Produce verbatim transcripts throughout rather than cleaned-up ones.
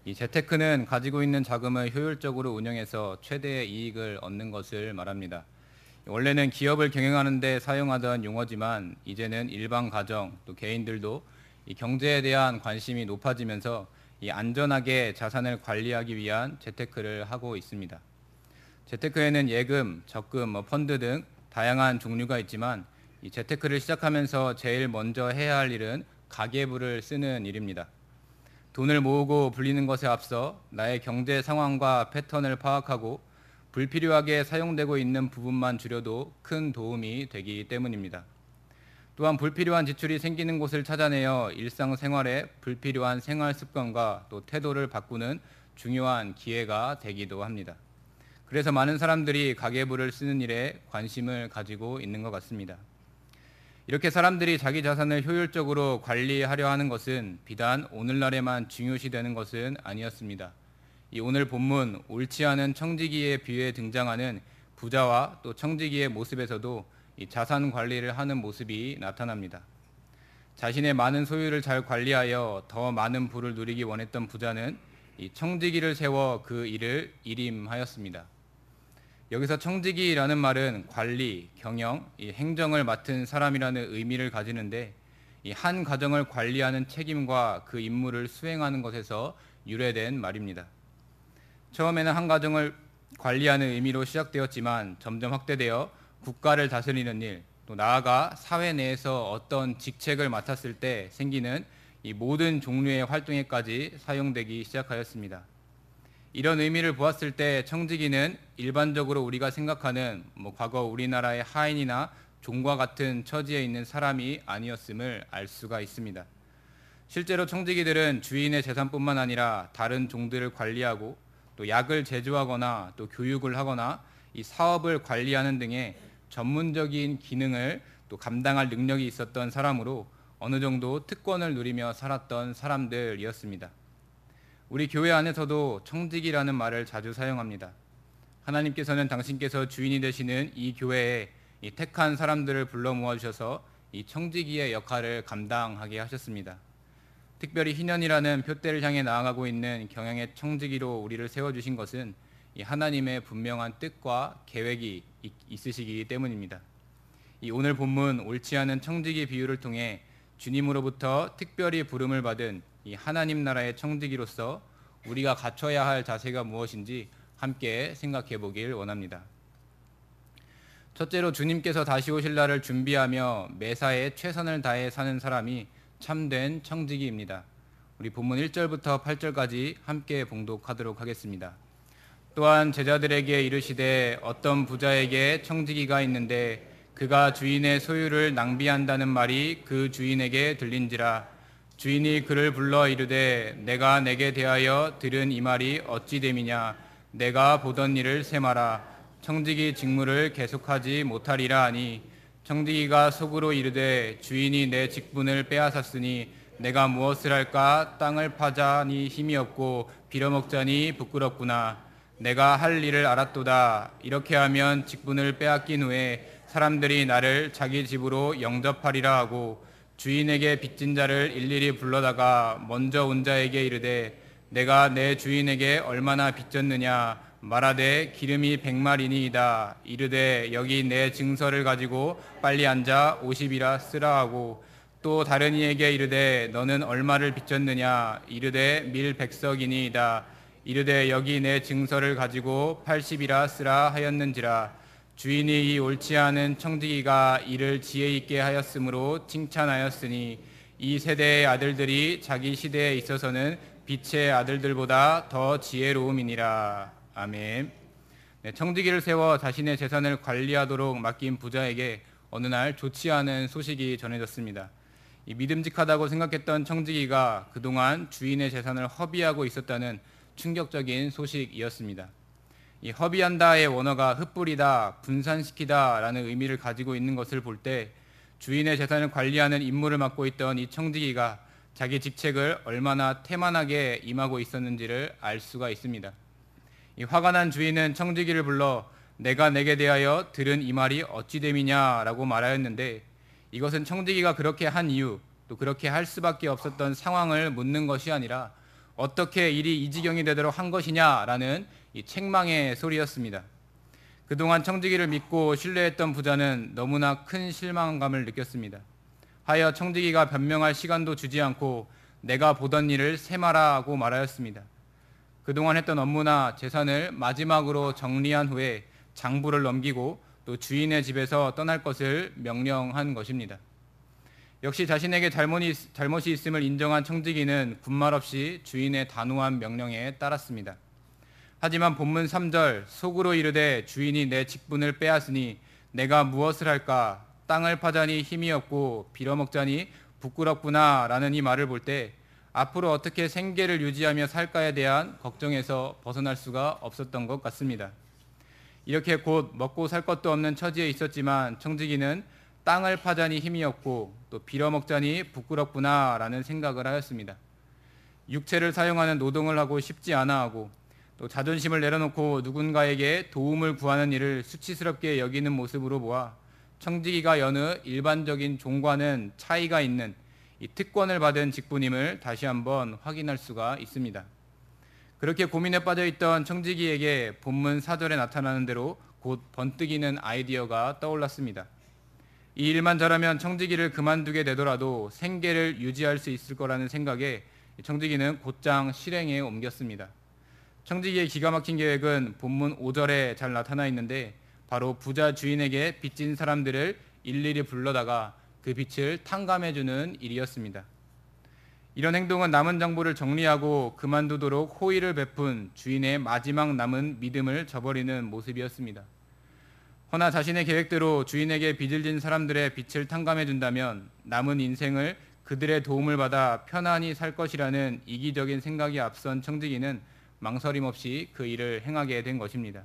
이 재테크는 가지고 있는 자금을 효율적으로 운영해서 최대의 이익을 얻는 것을 말합니다. 원래는 기업을 경영하는 데 사용하던 용어지만 이제는 일반 가정 또 개인들도 이 경제에 대한 관심이 높아지면서 이 안전하게 자산을 관리하기 위한 재테크를 하고 있습니다. 재테크에는 예금, 적금, 뭐 펀드 등 다양한 종류가 있지만 이 재테크를 시작하면서 제일 먼저 해야 할 일은 가계부를 쓰는 일입니다. 돈을 모으고 불리는 것에 앞서 나의 경제 상황과 패턴을 파악하고 불필요하게 사용되고 있는 부분만 줄여도 큰 도움이 되기 때문입니다. 또한 불필요한 지출이 생기는 곳을 찾아내어 일상생활에 불필요한 생활 습관과 또 태도를 바꾸는 중요한 기회가 되기도 합니다. 그래서 많은 사람들이 가계부를 쓰는 일에 관심을 가지고 있는 것 같습니다. 이렇게 사람들이 자기 자산을 효율적으로 관리하려 하는 것은 비단 오늘날에만 중요시되는 것은 아니었습니다. 이 오늘 본문 옳지 않은 청지기에 비유해 등장하는 부자와 또 청지기의 모습에서도 이 자산 관리를 하는 모습이 나타납니다. 자신의 많은 소유를 잘 관리하여 더 많은 부를 누리기 원했던 부자는 이 청지기를 세워 그 일을 일임하였습니다. 여기서 청지기라는 말은 관리, 경영, 이 행정을 맡은 사람이라는 의미를 가지는데 이 한 가정을 관리하는 책임과 그 임무를 수행하는 것에서 유래된 말입니다. 처음에는 한 가정을 관리하는 의미로 시작되었지만 점점 확대되어 국가를 다스리는 일, 또 나아가 사회 내에서 어떤 직책을 맡았을 때 생기는 이 모든 종류의 활동에까지 사용되기 시작하였습니다. 이런 의미를 보았을 때 청지기는 일반적으로 우리가 생각하는 뭐 과거 우리나라의 하인이나 종과 같은 처지에 있는 사람이 아니었음을 알 수가 있습니다. 실제로 청지기들은 주인의 재산뿐만 아니라 다른 종들을 관리하고 또 약을 제조하거나 또 교육을 하거나 이 사업을 관리하는 등의 전문적인 기능을 또 감당할 능력이 있었던 사람으로 어느 정도 특권을 누리며 살았던 사람들이었습니다. 우리 교회 안에서도 청지기라는 말을 자주 사용합니다. 하나님께서는 당신께서 주인이 되시는 이 교회에 이 택한 사람들을 불러 모아주셔서 이 청지기의 역할을 감당하게 하셨습니다. 특별히 희년이라는 표대를 향해 나아가고 있는 경영의 청지기로 우리를 세워주신 것은 이 하나님의 분명한 뜻과 계획이 있으시기 때문입니다. 이 오늘 본문 옳지 않은 청지기 비유를 통해 주님으로부터 특별히 부름을 받은 이 하나님 나라의 청지기로서 우리가 갖춰야 할 자세가 무엇인지 함께 생각해 보길 원합니다. 첫째로 주님께서 다시 오실 날을 준비하며 매사에 최선을 다해 사는 사람이 참된 청지기입니다. 우리 본문 일 절부터 팔 절까지 함께 봉독하도록 하겠습니다. 또한 제자들에게 이르시되 어떤 부자에게 청지기가 있는데 그가 주인의 소유를 낭비한다는 말이 그 주인에게 들린지라. 주인이 그를 불러 이르되 내가 내게 대하여 들은 이 말이 어찌 됨이냐. 내가 보던 일을 세마라. 청지기 직무를 계속하지 못하리라 하니 청지기가 속으로 이르되 주인이 내 직분을 빼앗았으니 내가 무엇을 할까. 땅을 파자니 힘이 없고 빌어먹자니 부끄럽구나. 내가 할 일을 알았도다. 이렇게 하면 직분을 빼앗긴 후에 사람들이 나를 자기 집으로 영접하리라 하고 주인에게 빚진 자를 일일이 불러다가 먼저 온 자에게 이르되 내가 내 주인에게 얼마나 빚졌느냐. 말하되 기름이 백마리니이다. 이르되 여기 내 증서를 가지고 빨리 앉아 오십이라 쓰라 하고 또 다른 이에게 이르되 너는 얼마를 빚졌느냐. 이르되 밀 백석이니이다. 이르되 여기 내 증서를 가지고 팔십이라 쓰라 하였는지라. 주인이 이 옳지 않은 청지기가 이를 지혜 있게 하였으므로 칭찬하였으니 이 세대의 아들들이 자기 시대에 있어서는 빛의 아들들보다 더 지혜로움이니라. 아멘. 네, 청지기를 세워 자신의 재산을 관리하도록 맡긴 부자에게 어느 날 좋지 않은 소식이 전해졌습니다. 이 믿음직하다고 생각했던 청지기가 그동안 주인의 재산을 허비하고 있었다는 충격적인 소식이었습니다. 이 허비한다의 원어가 흩뿌리다, 분산시키다 라는 의미를 가지고 있는 것을 볼 때 주인의 재산을 관리하는 임무를 맡고 있던 이 청지기가 자기 직책을 얼마나 태만하게 임하고 있었는지를 알 수가 있습니다. 이 화가 난 주인은 청지기를 불러 내가 내게 대하여 들은 이 말이 어찌 됨이냐라고 말하였는데 이것은 청지기가 그렇게 한 이유 또 그렇게 할 수밖에 없었던 상황을 묻는 것이 아니라 어떻게 일이 이 지경이 되도록 한 것이냐라는 이 책망의 소리였습니다. 그동안 청지기를 믿고 신뢰했던 부자는 너무나 큰 실망감을 느꼈습니다. 하여 청지기가 변명할 시간도 주지 않고 내가 보던 일을 세마라고 말하였습니다. 그동안 했던 업무나 재산을 마지막으로 정리한 후에 장부를 넘기고 또 주인의 집에서 떠날 것을 명령한 것입니다. 역시 자신에게 잘못이, 잘못이 있음을 인정한 청지기는 군말 없이 주인의 단호한 명령에 따랐습니다. 하지만 본문 삼 절 속으로 이르되 주인이 내 직분을 빼앗으니 내가 무엇을 할까? 땅을 파자니 힘이 없고 빌어먹자니 부끄럽구나 라는 이 말을 볼 때 앞으로 어떻게 생계를 유지하며 살까에 대한 걱정에서 벗어날 수가 없었던 것 같습니다. 이렇게 곧 먹고 살 것도 없는 처지에 있었지만 청지기는 땅을 파자니 힘이 없고 또 빌어먹자니 부끄럽구나 라는 생각을 하였습니다. 육체를 사용하는 노동을 하고 싶지 않아 하고 또 자존심을 내려놓고 누군가에게 도움을 구하는 일을 수치스럽게 여기는 모습으로 보아 청지기가 여느 일반적인 종과는 차이가 있는 이 특권을 받은 직분임을 다시 한번 확인할 수가 있습니다. 그렇게 고민에 빠져있던 청지기에게 본문 사 절에 나타나는 대로 곧 번뜩이는 아이디어가 떠올랐습니다. 이 일만 잘하면 청지기를 그만두게 되더라도 생계를 유지할 수 있을 거라는 생각에 청지기는 곧장 실행에 옮겼습니다. 청지기의 기가 막힌 계획은 본문 오 절에 잘 나타나 있는데 바로 부자 주인에게 빚진 사람들을 일일이 불러다가 그 빚을 탕감해주는 일이었습니다. 이런 행동은 남은 장부를 정리하고 그만두도록 호의를 베푼 주인의 마지막 남은 믿음을 저버리는 모습이었습니다. 허나 자신의 계획대로 주인에게 빚을 진 사람들의 빚을 탕감해준다면 남은 인생을 그들의 도움을 받아 편안히 살 것이라는 이기적인 생각이 앞선 청지기는 망설임 없이 그 일을 행하게 된 것입니다.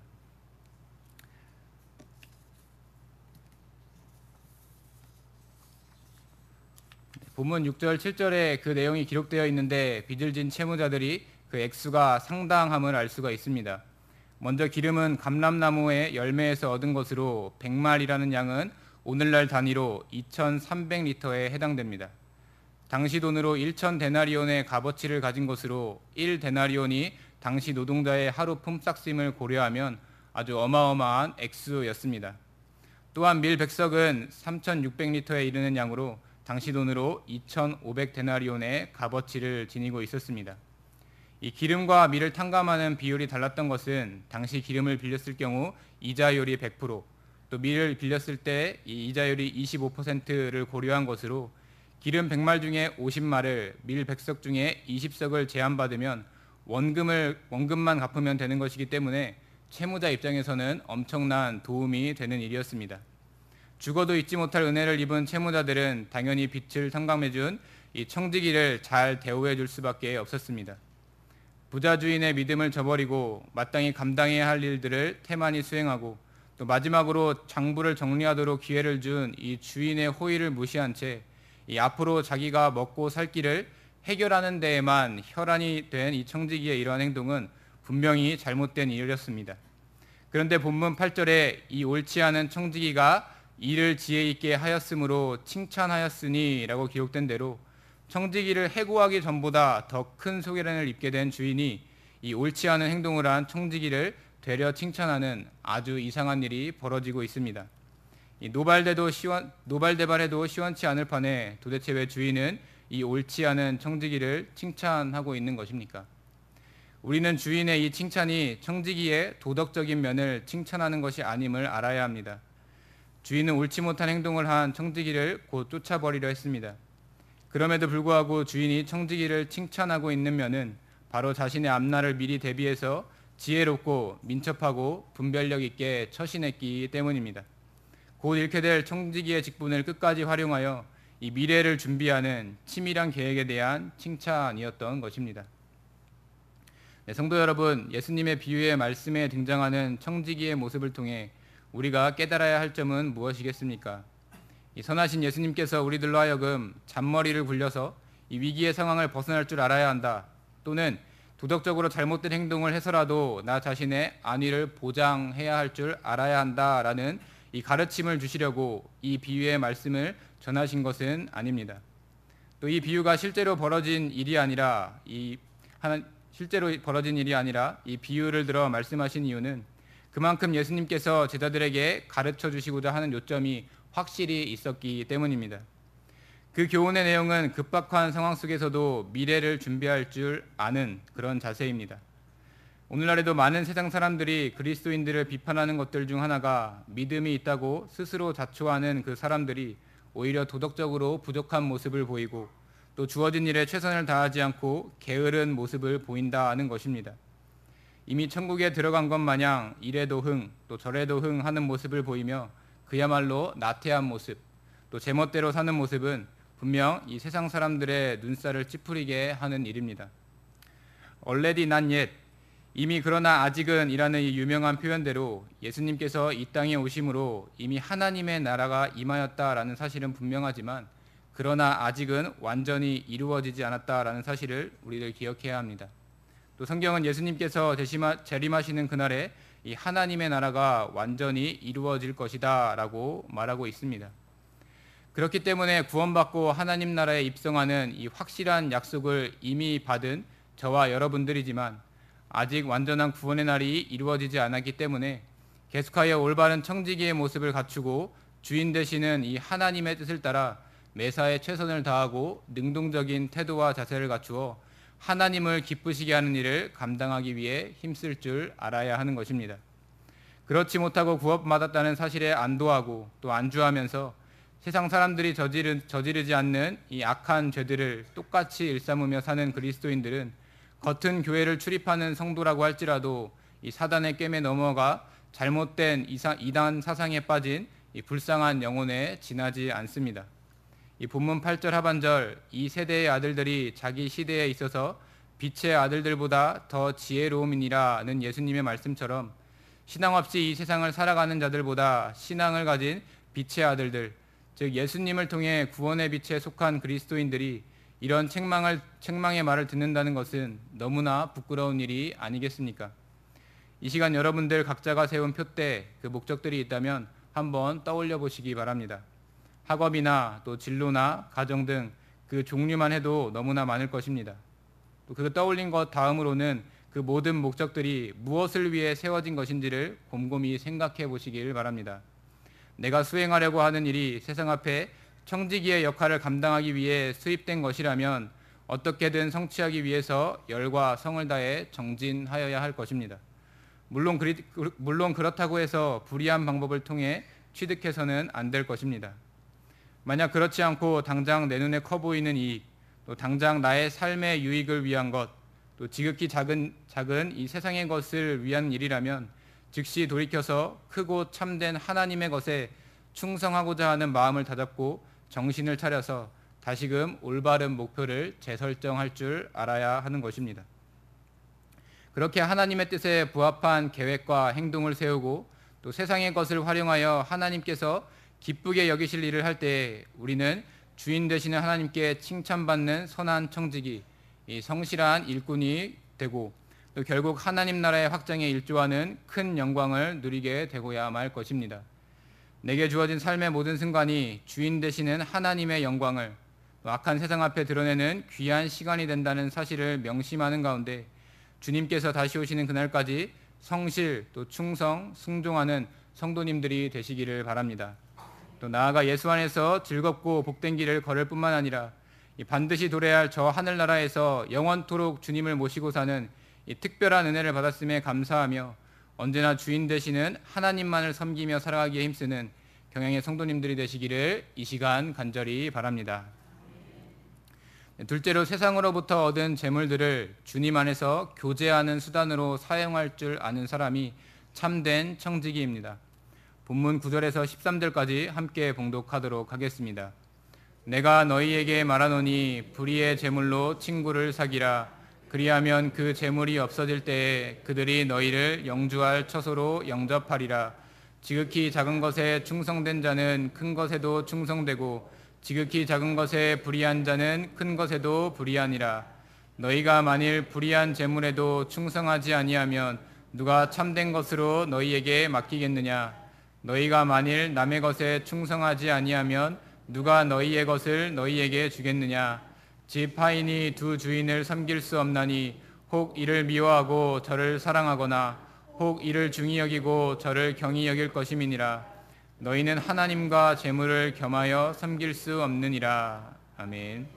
본문 육 절, 칠 절에 그 내용이 기록되어 있는데 빚을 진 채무자들이 그 액수가 상당함을 알 수가 있습니다. 먼저 기름은 감람나무의 열매에서 얻은 것으로 백말이라는 양은 오늘날 단위로 이천삼백 리터에 해당됩니다. 당시 돈으로 천 데나리온의 값어치를 가진 것으로 일 데나리온이 당시 노동자의 하루 품삯임을 고려하면 아주 어마어마한 액수였습니다. 또한 밀 백석은 삼천육백 리터에 이르는 양으로 당시 돈으로 이천오백 데나리온의 값어치를 지니고 있었습니다. 이 기름과 밀을 탕감하는 비율이 달랐던 것은 당시 기름을 빌렸을 경우 이자율이 백 퍼센트, 또 밀을 빌렸을 때 이 이자율이 이십오 퍼센트를 고려한 것으로 기름 백말 중에 오십말을 밀 백석 중에 이십석을 제한받으면 원금을 원금만 갚으면 되는 것이기 때문에 채무자 입장에서는 엄청난 도움이 되는 일이었습니다. 죽어도 잊지 못할 은혜를 입은 채무자들은 당연히 빚을 탕감해준 이 청지기를 잘 대우해 줄 수밖에 없었습니다. 부자 주인의 믿음을 저버리고 마땅히 감당해야 할 일들을 태만히 수행하고 또 마지막으로 장부를 정리하도록 기회를 준 이 주인의 호의를 무시한 채 이 앞으로 자기가 먹고 살 길을 해결하는 데에만 혈안이 된 이 청지기의 이러한 행동은 분명히 잘못된 일이었습니다. 그런데 본문 팔 절에 이 옳지 않은 청지기가 일을 지혜 있게 하였으므로 칭찬하였으니 라고 기록된 대로 청지기를 해고하기 전보다 더 큰 소개를 입게 된 주인이 이 옳지 않은 행동을 한 청지기를 되려 칭찬하는 아주 이상한 일이 벌어지고 있습니다. 이 노발대도 시원, 노발대발해도 시원치 않을 판에 도대체 왜 주인은 이 옳지 않은 청지기를 칭찬하고 있는 것입니까? 우리는 주인의 이 칭찬이 청지기의 도덕적인 면을 칭찬하는 것이 아님을 알아야 합니다. 주인은 옳지 못한 행동을 한 청지기를 곧 쫓아버리려 했습니다. 그럼에도 불구하고 주인이 청지기를 칭찬하고 있는 면은 바로 자신의 앞날을 미리 대비해서 지혜롭고 민첩하고 분별력 있게 처신했기 때문입니다. 곧 잃게 될 청지기의 직분을 끝까지 활용하여 이 미래를 준비하는 치밀한 계획에 대한 칭찬이었던 것입니다. 네, 성도 여러분, 예수님의 비유의 말씀에 등장하는 청지기의 모습을 통해 우리가 깨달아야 할 점은 무엇이겠습니까? 이 선하신 예수님께서 우리들로 하여금 잔머리를 굴려서 이 위기의 상황을 벗어날 줄 알아야 한다, 또는 도덕적으로 잘못된 행동을 해서라도 나 자신의 안위를 보장해야 할 줄 알아야 한다라는 이 가르침을 주시려고 이 비유의 말씀을 전하신 것은 아닙니다. 또 이 비유가 실제로 벌어진 일이 아니라 이 하나, 실제로 벌어진 일이 아니라 이 비유를 들어 말씀하신 이유는 그만큼 예수님께서 제자들에게 가르쳐 주시고자 하는 요점이 확실히 있었기 때문입니다. 그 교훈의 내용은 급박한 상황 속에서도 미래를 준비할 줄 아는 그런 자세입니다. 오늘날에도 많은 세상 사람들이 그리스도인들을 비판하는 것들 중 하나가 믿음이 있다고 스스로 자초하는 그 사람들이 오히려 도덕적으로 부족한 모습을 보이고 또 주어진 일에 최선을 다하지 않고 게으른 모습을 보인다는 것입니다. 이미 천국에 들어간 것 마냥 이래도 흥 또 저래도 흥 하는 모습을 보이며 그야말로 나태한 모습 또 제멋대로 사는 모습은 분명 이 세상 사람들의 눈살을 찌푸리게 하는 일입니다. already not yet, 이미 그러나 아직은 이라는 이 유명한 표현대로 예수님께서 이 땅에 오심으로 이미 하나님의 나라가 임하였다라는 사실은 분명하지만 그러나 아직은 완전히 이루어지지 않았다라는 사실을 우리들 기억해야 합니다. 또 성경은 예수님께서 재림하시는 그날에 이 하나님의 나라가 완전히 이루어질 것이다 라고 말하고 있습니다. 그렇기 때문에 구원받고 하나님 나라에 입성하는 이 확실한 약속을 이미 받은 저와 여러분들이지만 아직 완전한 구원의 날이 이루어지지 않았기 때문에 계속하여 올바른 청지기의 모습을 갖추고 주인 되시는 이 하나님의 뜻을 따라 매사에 최선을 다하고 능동적인 태도와 자세를 갖추어 하나님을 기쁘시게 하는 일을 감당하기 위해 힘쓸 줄 알아야 하는 것입니다. 그렇지 못하고 구원받았다는 사실에 안도하고 또 안주하면서 세상 사람들이 저지르, 저지르지 않는 이 악한 죄들을 똑같이 일삼으며 사는 그리스도인들은 겉은 교회를 출입하는 성도라고 할지라도 이 사단의 꿰매 넘어가 잘못된 이단 사상에 빠진 이 불쌍한 영혼에 지나지 않습니다. 이 본문 팔 절 하반절 이 세대의 아들들이 자기 시대에 있어서 빛의 아들들보다 더 지혜로움이니라는 예수님의 말씀처럼 신앙 없이 이 세상을 살아가는 자들보다 신앙을 가진 빛의 아들들, 즉 예수님을 통해 구원의 빛에 속한 그리스도인들이 이런 책망을, 책망의 말을 듣는다는 것은 너무나 부끄러운 일이 아니겠습니까? 이 시간 여러분들 각자가 세운 표대, 그 목적들이 있다면 한번 떠올려 보시기 바랍니다. 학업이나 또 진로나 가정 등 그 종류만 해도 너무나 많을 것입니다. 또 그 떠올린 것 다음으로는 그 모든 목적들이 무엇을 위해 세워진 것인지를 곰곰이 생각해 보시길 바랍니다. 내가 수행하려고 하는 일이 세상 앞에 청지기의 역할을 감당하기 위해 수입된 것이라면 어떻게든 성취하기 위해서 열과 성을 다해 정진하여야 할 것입니다. 물론, 그리, 물론 그렇다고 해서 불의한 방법을 통해 취득해서는 안 될 것입니다. 만약 그렇지 않고 당장 내 눈에 커 보이는 이익, 또 당장 나의 삶의 유익을 위한 것, 또 지극히 작은, 작은 이 세상의 것을 위한 일이라면 즉시 돌이켜서 크고 참된 하나님의 것에 충성하고자 하는 마음을 다잡고 정신을 차려서 다시금 올바른 목표를 재설정할 줄 알아야 하는 것입니다. 그렇게 하나님의 뜻에 부합한 계획과 행동을 세우고 또 세상의 것을 활용하여 하나님께서 기쁘게 여기실 일을 할 때 우리는 주인 되시는 하나님께 칭찬받는 선한 청지기, 이 성실한 일꾼이 되고 또 결국 하나님 나라의 확장에 일조하는 큰 영광을 누리게 되고야 말 것입니다. 내게 주어진 삶의 모든 순간이 주인 되시는 하나님의 영광을 또 악한 세상 앞에 드러내는 귀한 시간이 된다는 사실을 명심하는 가운데 주님께서 다시 오시는 그날까지 성실 또 충성, 순종하는 성도님들이 되시기를 바랍니다. 또 나아가 예수 안에서 즐겁고 복된 길을 걸을 뿐만 아니라 반드시 도래할 할 저 하늘나라에서 영원토록 주님을 모시고 사는 이 특별한 은혜를 받았음에 감사하며 언제나 주인 되시는 하나님만을 섬기며 살아가기에 힘쓰는 경영의 성도님들이 되시기를 이 시간 간절히 바랍니다. 둘째로 세상으로부터 얻은 재물들을 주님 안에서 교제하는 수단으로 사용할 줄 아는 사람이 참된 청지기입니다. 본문 구 절에서 십삼 절까지 함께 봉독하도록 하겠습니다. 내가 너희에게 말하노니 불의의 재물로 친구를 사기라. 그리하면 그 재물이 없어질 때에 그들이 너희를 영주할 처소로 영접하리라. 지극히 작은 것에 충성된 자는 큰 것에도 충성되고 지극히 작은 것에 불의한 자는 큰 것에도 불의하니라. 너희가 만일 불의한 재물에도 충성하지 아니하면 누가 참된 것으로 너희에게 맡기겠느냐. 너희가 만일 남의 것에 충성하지 아니하면 누가 너희의 것을 너희에게 주겠느냐. 집 하인이 두 주인을 섬길 수 없나니 혹 이를 미워하고 저를 사랑하거나 혹 이를 중히 여기고 저를 경히 여길 것임이니라. 너희는 하나님과 재물을 겸하여 섬길 수 없느니라. 아멘.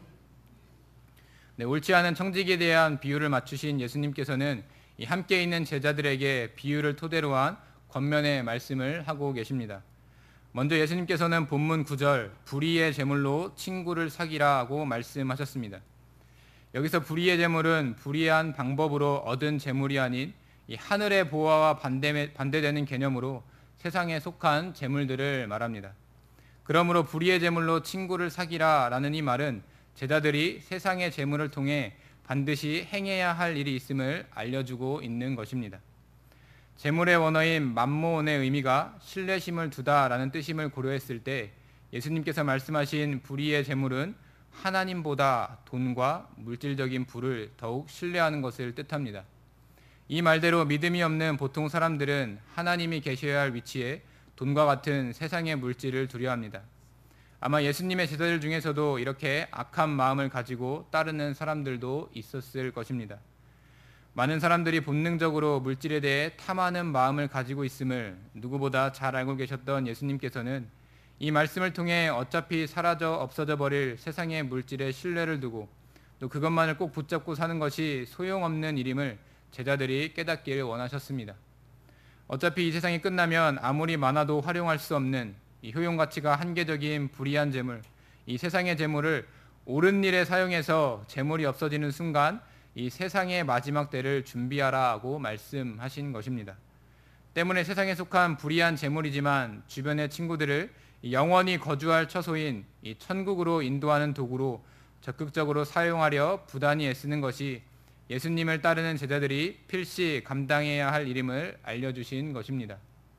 네, 옳지 않은 청지기에 대한 비유를 맞추신 예수님께서는 이 함께 있는 제자들에게 비유를 토대로 한 권면의 말씀을 하고 계십니다. 먼저 예수님께서는 본문 구 절 불의의 재물로 친구를 사귀라고 말씀하셨습니다. 여기서 불의의 재물은 불의한 방법으로 얻은 재물이 아닌 이 하늘의 보화와 반대, 반대되는 개념으로 세상에 속한 재물들을 말합니다. 그러므로 불의의 재물로 친구를 사귀라라는 이 말은 제자들이 세상의 재물을 통해 반드시 행해야 할 일이 있음을 알려주고 있는 것입니다. 재물의 원어인 맘모온의 의미가 신뢰심을 두다라는 뜻임을 고려했을 때 예수님께서 말씀하신 불의의 재물은 하나님보다 돈과 물질적인 부를 더욱 신뢰하는 것을 뜻합니다. 이 말대로 믿음이 없는 보통 사람들은 하나님이 계셔야 할 위치에 돈과 같은 세상의 물질을 두려워합니다. 아마 예수님의 제자들 중에서도 이렇게 악한 마음을 가지고 따르는 사람들도 있었을 것입니다. 많은 사람들이 본능적으로 물질에 대해 탐하는 마음을 가지고 있음을 누구보다 잘 알고 계셨던 예수님께서는 이 말씀을 통해 어차피 사라져 없어져 버릴 세상의 물질에 신뢰를 두고 또 그것만을 꼭 붙잡고 사는 것이 소용없는 일임을 제자들이 깨닫기를 원하셨습니다. 어차피 이 세상이 끝나면 아무리 많아도 활용할 수 없는 이 효용 가치가 한계적인 불의한 재물, 이 세상의 재물을 옳은 일에 사용해서 재물이 없어지는 순간 이 세상의 마지막 때를 준비하라고 말씀하신 것입니다. 때문에 세상에 속한 불의한 재물이지만 주변의 친구들을 영원히 거주할 처소인 이 천국으로 인도하는 도구로 적극적으로 사용하려 부단히 애쓰는 것이 예수님을 따르는 제자들이 필시 감당해야 할 일임을 알려주신 것입니다.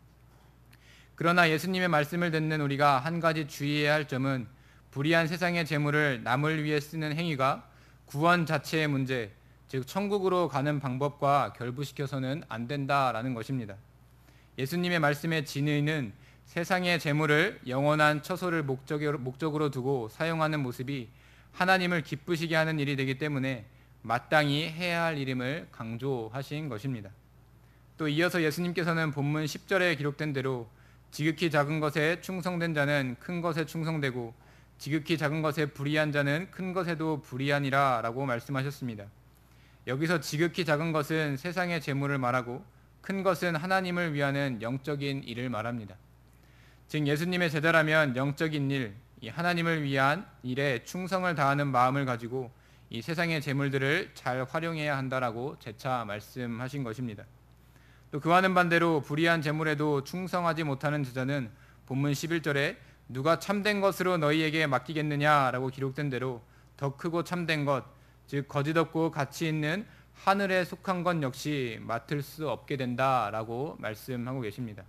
그러나 예수님의 말씀을 듣는 우리가 한 가지 주의해야 할 점은 불의한 세상의 재물을 남을 위해 쓰는 행위가 구원 자체의 문제, 즉 천국으로 가는 방법과 결부시켜서는 안 된다라는 것입니다. 예수님의 말씀의 진의는 세상의 재물을 영원한 처소를 목적으로 두고 사용하는 모습이 하나님을 기쁘시게 하는 일이 되기 때문에 마땅히 해야 할 일임을 강조하신 것입니다. 또 이어서 예수님께서는 본문 십 절에 기록된 대로 지극히 작은 것에 충성된 자는 큰 것에 충성되고 지극히 작은 것에 불의한 자는 큰 것에도 불의하니라 라고 말씀하셨습니다. 여기서 지극히 작은 것은 세상의 재물을 말하고 큰 것은 하나님을 위하는 영적인 일을 말합니다. 즉 예수님의 제자라면 영적인 일, 이 하나님을 위한 일에 충성을 다하는 마음을 가지고 이 세상의 재물들을 잘 활용해야 한다라고 재차 말씀하신 것입니다. 또 그와는 반대로 불의한 재물에도 충성하지 못하는 제자는 본문 십일 절에 누가 참된 것으로 너희에게 맡기겠느냐라고 기록된 대로 더 크고 참된 것, 즉 거짓 없고 가치 있는 하늘에 속한 것 역시 맡을 수 없게 된다라고 말씀하고 계십니다.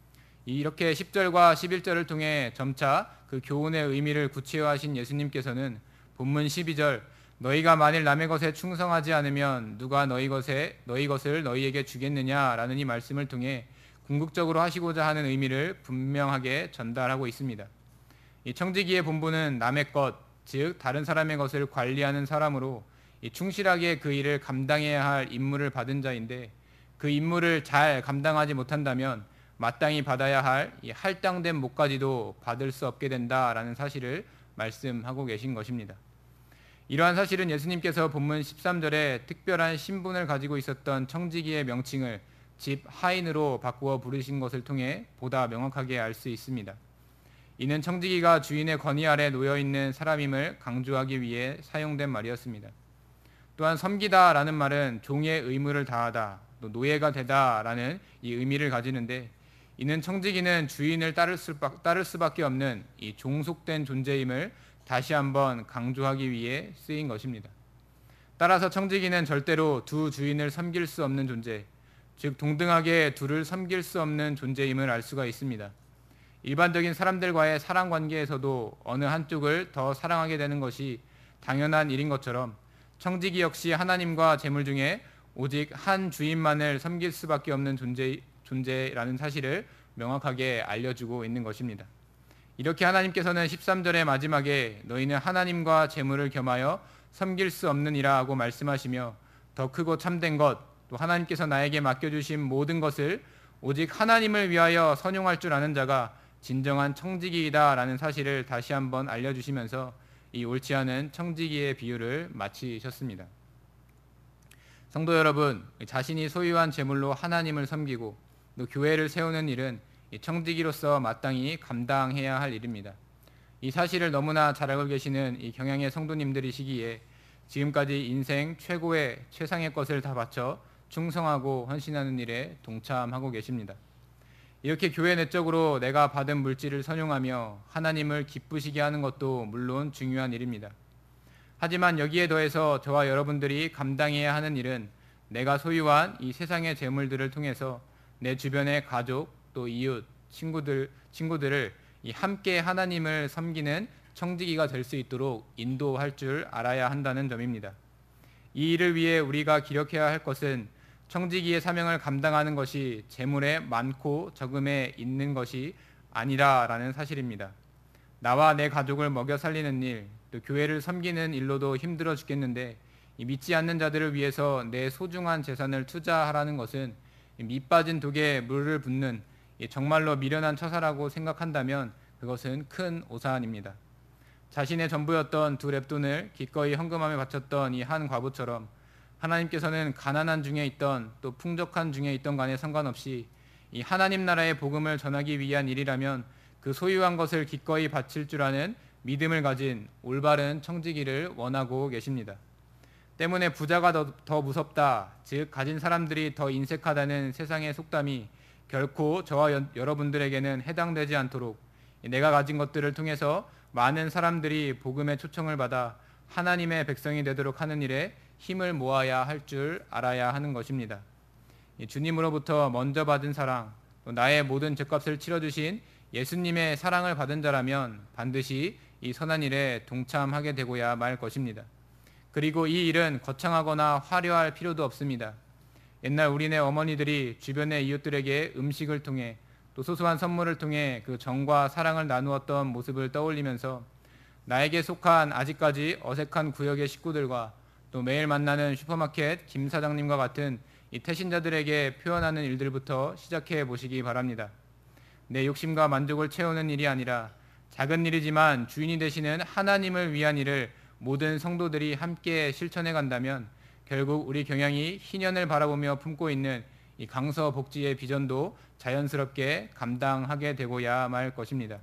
이렇게 십 절과 십일 절을 통해 점차 그 교훈의 의미를 구체화하신 예수님께서는 본문 십이 절 너희가 만일 남의 것에 충성하지 않으면 누가 너희 것에 너희 것을 너희에게 주겠느냐라는 이 말씀을 통해 궁극적으로 하시고자 하는 의미를 분명하게 전달하고 있습니다. 이 청지기의 본분은 남의 것, 즉 다른 사람의 것을 관리하는 사람으로 이 충실하게 그 일을 감당해야 할 임무를 받은 자인데 그 임무를 잘 감당하지 못한다면 마땅히 받아야 할 이 할당된 목까지도 받을 수 없게 된다라는 사실을 말씀하고 계신 것입니다. 이러한 사실은 예수님께서 본문 십삼 절에 특별한 신분을 가지고 있었던 청지기의 명칭을 집 하인으로 바꾸어 부르신 것을 통해 보다 명확하게 알 수 있습니다. 이는 청지기가 주인의 권위 아래 놓여 있는 사람임을 강조하기 위해 사용된 말이었습니다. 또한 섬기다라는 말은 종의 의무를 다하다, 또 노예가 되다라는 이 의미를 가지는데 이는 청지기는 주인을 따를, 수, 따를 수밖에 없는 이 종속된 존재임을 다시 한번 강조하기 위해 쓰인 것입니다. 따라서 청지기는 절대로 두 주인을 섬길 수 없는 존재, 즉 동등하게 둘을 섬길 수 없는 존재임을 알 수가 있습니다. 일반적인 사람들과의 사랑 관계에서도 어느 한쪽을 더 사랑하게 되는 것이 당연한 일인 것처럼 청지기 역시 하나님과 재물 중에 오직 한 주인만을 섬길 수밖에 없는 존재, 존재라는 사실을 명확하게 알려주고 있는 것입니다. 이렇게 하나님께서는 십삼 절의 마지막에 너희는 하나님과 재물을 겸하여 섬길 수 없느니라 하고 말씀하시며 더 크고 참된 것, 또 하나님께서 나에게 맡겨주신 모든 것을 오직 하나님을 위하여 선용할 줄 아는 자가 진정한 청지기이다라는 사실을 다시 한번 알려주시면서 이 옳지 않은 청지기의 비유를 마치셨습니다. 성도 여러분, 자신이 소유한 재물로 하나님을 섬기고 또 교회를 세우는 일은 청지기로서 마땅히 감당해야 할 일입니다. 이 사실을 너무나 잘 알고 계시는 이 경향의 성도님들이시기에 지금까지 인생 최고의 최상의 것을 다 바쳐 충성하고 헌신하는 일에 동참하고 계십니다. 이렇게 교회 내적으로 내가 받은 물질을 선용하며 하나님을 기쁘시게 하는 것도 물론 중요한 일입니다. 하지만 여기에 더해서 저와 여러분들이 감당해야 하는 일은 내가 소유한 이 세상의 재물들을 통해서 내 주변의 가족, 또 이웃, 친구들, 친구들을 이 함께 하나님을 섬기는 청지기가 될 수 있도록 인도할 줄 알아야 한다는 점입니다. 이 일을 위해 우리가 기력해야 할 것은 청지기의 사명을 감당하는 것이 재물에 많고 적음에 있는 것이 아니라라는 사실입니다. 나와 내 가족을 먹여 살리는 일, 또 교회를 섬기는 일로도 힘들어 죽겠는데 이 믿지 않는 자들을 위해서 내 소중한 재산을 투자하라는 것은 밑 빠진 독에 물을 붓는 정말로 미련한 처사라고 생각한다면 그것은 큰 오산입니다. 자신의 전부였던 두 렙돈을 기꺼이 헌금함에 바쳤던 이 한 과부처럼 하나님께서는 가난한 중에 있던 또 풍족한 중에 있던 간에 상관없이 이 하나님 나라의 복음을 전하기 위한 일이라면 그 소유한 것을 기꺼이 바칠 줄 아는 믿음을 가진 올바른 청지기를 원하고 계십니다. 때문에 부자가 더, 더 무섭다, 즉 가진 사람들이 더 인색하다는 세상의 속담이 결코 저와 여, 여러분들에게는 해당되지 않도록 내가 가진 것들을 통해서 많은 사람들이 복음의 초청을 받아 하나님의 백성이 되도록 하는 일에 힘을 모아야 할 줄 알아야 하는 것입니다. 주님으로부터 먼저 받은 사랑, 또 나의 모든 죄값을 치러주신 예수님의 사랑을 받은 자라면 반드시 이 선한 일에 동참하게 되고야 말 것입니다. 그리고 이 일은 거창하거나 화려할 필요도 없습니다. 옛날 우리네 어머니들이 주변의 이웃들에게 음식을 통해 또 소소한 선물을 통해 그 정과 사랑을 나누었던 모습을 떠올리면서 나에게 속한 아직까지 어색한 구역의 식구들과 또 매일 만나는 슈퍼마켓 김 사장님과 같은 이 태신자들에게 표현하는 일들부터 시작해 보시기 바랍니다. 내 욕심과 만족을 채우는 일이 아니라 작은 일이지만 주인이 되시는 하나님을 위한 일을 모든 성도들이 함께 실천해 간다면 결국 우리 경향이 희년을 바라보며 품고 있는 이 강서 복지의 비전도 자연스럽게 감당하게 되고야 말 것입니다.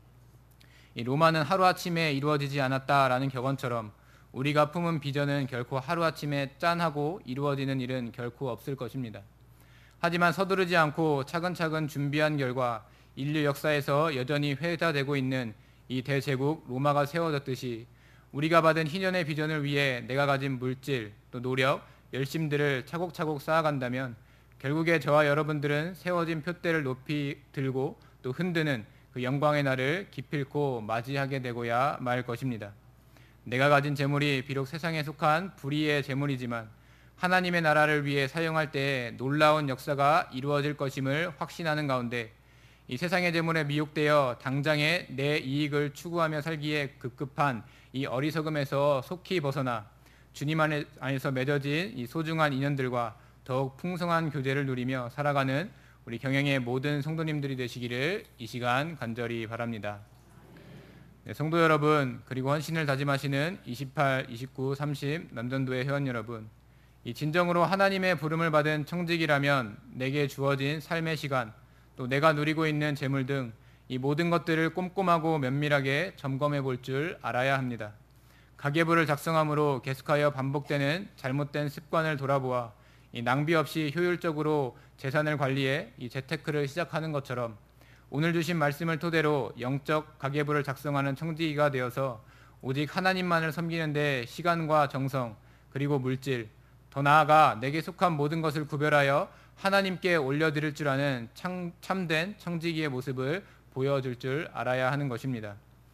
이 로마는 하루아침에 이루어지지 않았다라는 격언처럼 우리가 품은 비전은 결코 하루아침에 짠하고 이루어지는 일은 결코 없을 것입니다. 하지만 서두르지 않고 차근차근 준비한 결과 인류 역사에서 여전히 회자되고 있는 이 대제국 로마가 세워졌듯이 우리가 받은 희년의 비전을 위해 내가 가진 물질, 또 노력, 열심들을 차곡차곡 쌓아간다면 결국에 저와 여러분들은 세워진 표대를 높이 들고 또 흔드는 그 영광의 날을 기필코 맞이하게 되고야 말 것입니다. 내가 가진 재물이 비록 세상에 속한 불의의 재물이지만 하나님의 나라를 위해 사용할 때에 놀라운 역사가 이루어질 것임을 확신하는 가운데 이 세상의 재물에 미혹되어 당장의 내 이익을 추구하며 살기에 급급한 이 어리석음에서 속히 벗어나 주님 안에서 맺어진 이 소중한 인연들과 더욱 풍성한 교제를 누리며 살아가는 우리 경영의 모든 성도님들이 되시기를 이 시간 간절히 바랍니다. 네, 성도 여러분, 그리고 헌신을 다짐하시는 이십팔, 이십구, 삼십 남전도의 회원 여러분, 이 진정으로 하나님의 부름을 받은 청직이라면 내게 주어진 삶의 시간, 또 내가 누리고 있는 재물 등 이 모든 것들을 꼼꼼하고 면밀하게 점검해 볼 줄 알아야 합니다. 가계부를 작성함으로 계속하여 반복되는 잘못된 습관을 돌아보아 이 낭비 없이 효율적으로 재산을 관리해 이 재테크를 시작하는 것처럼 오늘 주신 말씀을 토대로 영적 가계부를 작성하는 청지기가 되어서 오직 하나님만을 섬기는 데 시간과 정성 그리고 물질, 더 나아가 내게 속한 모든 것을 구별하여 하나님께 올려드릴 줄 아는 참, 참된 청지기의 모습을 보여줄 줄 알아야 하는 것입니다.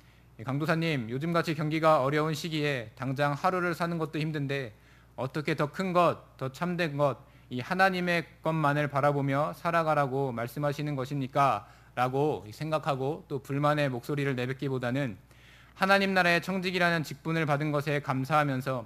강도사님, 요즘같이 경기가 어려운 시기에 당장 하루를 사는 것도 힘든데 어떻게 더 큰 것, 더 참된 것, 이 하나님의 것만을 바라보며 살아가라고 말씀하시는 것입니까? 라고 생각하고 또 불만의 목소리를 내뱉기보다는 하나님 나라의 청직이라는 직분을 받은 것에 감사하면서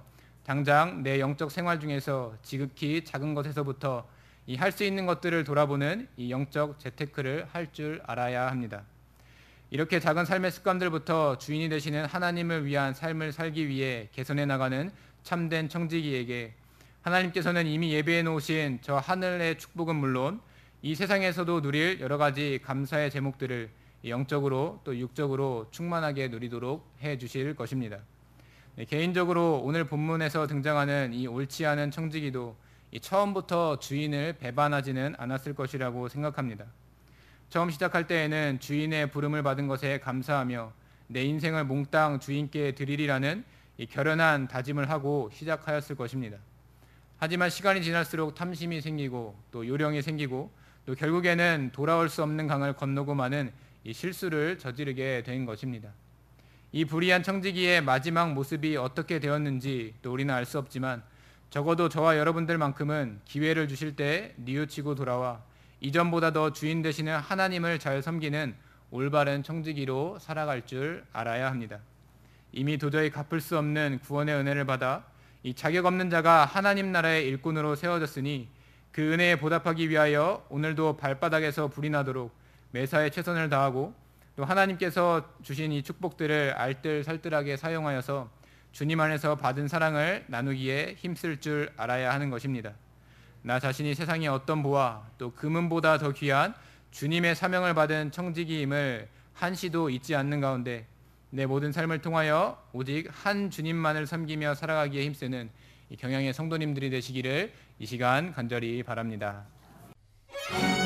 당장 내 영적 생활 중에서 지극히 작은 것에서부터 이 할 수 있는 것들을 돌아보는 이 영적 재테크를 할 줄 알아야 합니다. 이렇게 작은 삶의 습관들부터 주인이 되시는 하나님을 위한 삶을 살기 위해 개선해 나가는 참된 청지기에게 하나님께서는 이미 예배해 놓으신 저 하늘의 축복은 물론 이 세상에서도 누릴 여러 가지 감사의 제목들을 영적으로 또 육적으로 충만하게 누리도록 해 주실 것입니다. 네, 개인적으로 오늘 본문에서 등장하는 이 옳지 않은 청지기도 이 처음부터 주인을 배반하지는 않았을 것이라고 생각합니다. 처음 시작할 때에는 주인의 부름을 받은 것에 감사하며 내 인생을 몽땅 주인께 드리리라는 이 결연한 다짐을 하고 시작하였을 것입니다. 하지만 시간이 지날수록 탐심이 생기고 또 요령이 생기고 또 결국에는 돌아올 수 없는 강을 건너고 마는 이 실수를 저지르게 된 것입니다. 이 불의한 청지기의 마지막 모습이 어떻게 되었는지 또 우리는 알 수 없지만 적어도 저와 여러분들만큼은 기회를 주실 때 뉘우치고 돌아와 이전보다 더 주인 되시는 하나님을 잘 섬기는 올바른 청지기로 살아갈 줄 알아야 합니다. 이미 도저히 갚을 수 없는 구원의 은혜를 받아 이 자격 없는 자가 하나님 나라의 일꾼으로 세워졌으니 그 은혜에 보답하기 위하여 오늘도 발바닥에서 불이 나도록 매사에 최선을 다하고 또 하나님께서 주신 이 축복들을 알뜰살뜰하게 사용하여서 주님 안에서 받은 사랑을 나누기에 힘쓸 줄 알아야 하는 것입니다. 나 자신이 세상의 어떤 보화 또 금은보다 더 귀한 주님의 사명을 받은 청지기임을 한시도 잊지 않는 가운데 내 모든 삶을 통하여 오직 한 주님만을 섬기며 살아가기에 힘쓰는 이 경양의 성도님들이 되시기를 이 시간 간절히 바랍니다.